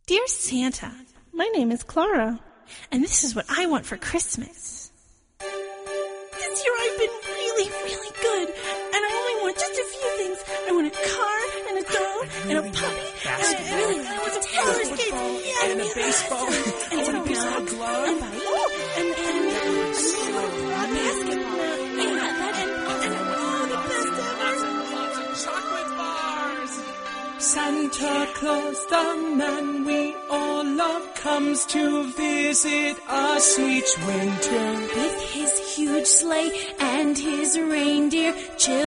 Dear Santa, my name is Clara, and this is what I want for Christmas. This year I've been really, really good, and I only want just a few things. I want a car, and a doll, and a puppy, and I want some roller skates, and a baseball, and a baseball glove, and a basketball, and all the best ever. lots of chocolate bars. Santa Claus, the man we all love, comes to visit us each winter. With his huge sleigh and his reindeer,